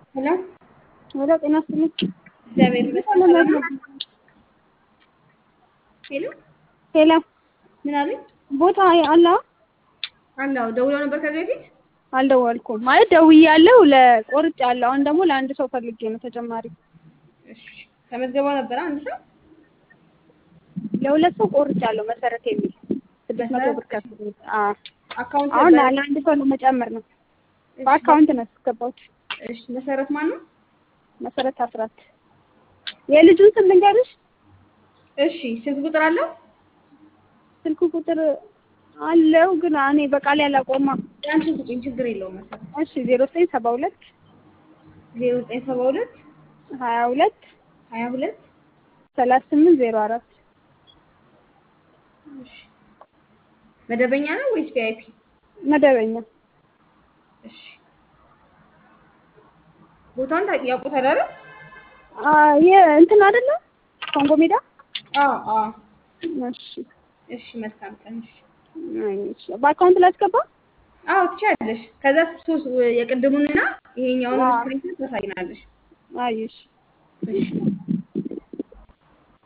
ሄሎ ወደ ጤና ይስጥልኝ። እግዚአብሔር ይመስገን ሰላም ነው። ሄሎ ሄሎ ምን አለኝ? ቦታ አለ? አላው ደውለው ነበር ከዚህ በፊት አልደወልኩም ማለት ደውያለሁ ለቆርጫለሁ። አሁን ደግሞ ለአንድ ሰው ፈልጌ ነው ተጨማሪ። እሺ ተመዝግበው ነበር አንድ ሰው ለሁለት ሰው ቆርጫለሁ መሰረት የሚል 600 ብር መሰረት? ከፍዬ። አዎ አካውንት አሁን ነበር። ለአንድ ሰው ለመጨመር ነው። እሺ በአካውንት ነው ያስገባሁት። እሺ መሰረት ማን ነው? መሰረት አስራት። የልጁን ስም ልንገርሽ? እሺ ስልክ ቁጥር አለው? ስልክ ቁጥር አለው ግን እኔ በቃል ያላቆማ። ያን ስልክ ቁጥር ችግር የለውም መሰረት። እሺ 0972 0972 22 22 3804 እሺ መደበኛ ነው ወይስ ቪአይፒ? መደበኛ። እሺ ቦታውን ያውቁታል አይደል? እንትን አይደለ ኮንጎ ሜዳ? አዎ አዎ። እሺ እሺ መልካም ቀን። እሺ በአካውንት ላስገባ? አዎ ትችያለሽ። ከዛ ሶስት የቅድሙንና ይሄኛውን ስክሪን ታሳይናለሽ። አይ እሺ እሺ